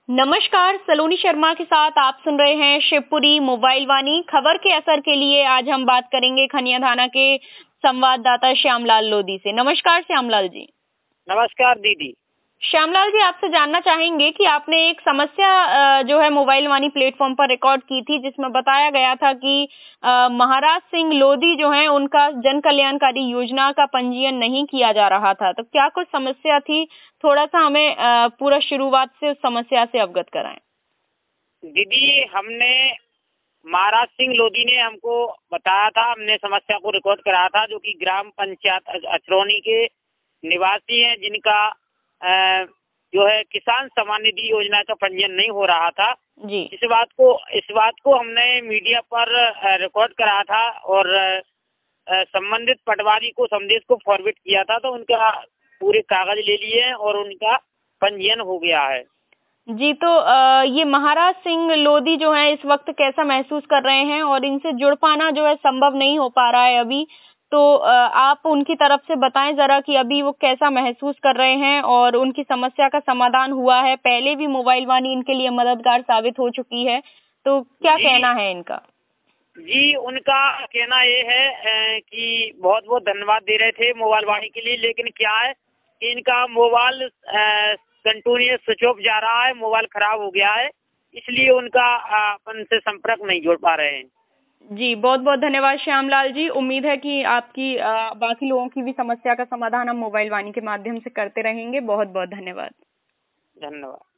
नमस्कार, सलोनी शर्मा के साथ आप सुन रहे हैं शिवपुरी मोबाइल वाणी। खबर के असर के लिए आज हम बात करेंगे खनिया थाना के संवाददाता श्यामलाल लोधी से। नमस्कार श्यामलाल जी। नमस्कार दीदी। श्यामलाल जी, आपसे जानना चाहेंगे कि आपने एक समस्या जो है मोबाइल वाणी प्लेटफॉर्म पर रिकॉर्ड की थी, जिसमें बताया गया था कि महाराज सिंह लोधी जो हैं उनका जन कल्याणकारी योजना का पंजीयन नहीं किया जा रहा था। तो क्या कुछ समस्या थी? थोड़ा सा हमें पूरा शुरुआत से उस समस्या से अवगत कराएं। दीदी, हमने महाराज सिंह लोधी ने हमको बताया था, हमने समस्या को रिकॉर्ड कराया था, जो कि ग्राम पंचायत अचरौनी के निवासी हैं, जिनका जो है किसान सम्मान निधि योजना का पंजीयन नहीं हो रहा था जी। इस बात को हमने मीडिया पर रिकॉर्ड कराया था और संबंधित पटवारी को संदेश को फॉरवर्ड किया था, तो उनका पूरे कागज ले लिए हैं और उनका पंजीयन हो गया है। जी, तो ये महाराज सिंह लोधी जो हैं इस वक्त कैसा महसूस कर रहे हैं और इनसे जुड़ पाना जो है संभव नहीं हो पा रहा है अभी, तो आप उनकी तरफ से बताएं जरा कि अभी वो कैसा महसूस कर रहे हैं और उनकी समस्या का समाधान हुआ है? पहले भी मोबाइल वाणी इनके लिए मददगार साबित हो चुकी है, तो क्या कहना है इनका? जी, उनका कहना ये है कि बहुत बहुत धन्यवाद दे रहे थे मोबाइल वाणी के लिए, लेकिन क्या है कि इनका मोबाइल कंटिन्यूअस स्विच ऑफ जा रहा है, मोबाइल खराब हो गया है, इसलिए उनका अपन से संपर्क नहीं जोड़ पा रहे हैं। जी, बहुत बहुत धन्यवाद श्यामलाल जी। उम्मीद है कि आपकी बाकी लोगों की भी समस्या का समाधान हम मोबाइल वाणी के माध्यम से करते रहेंगे। बहुत बहुत धन्यवाद। धन्यवाद।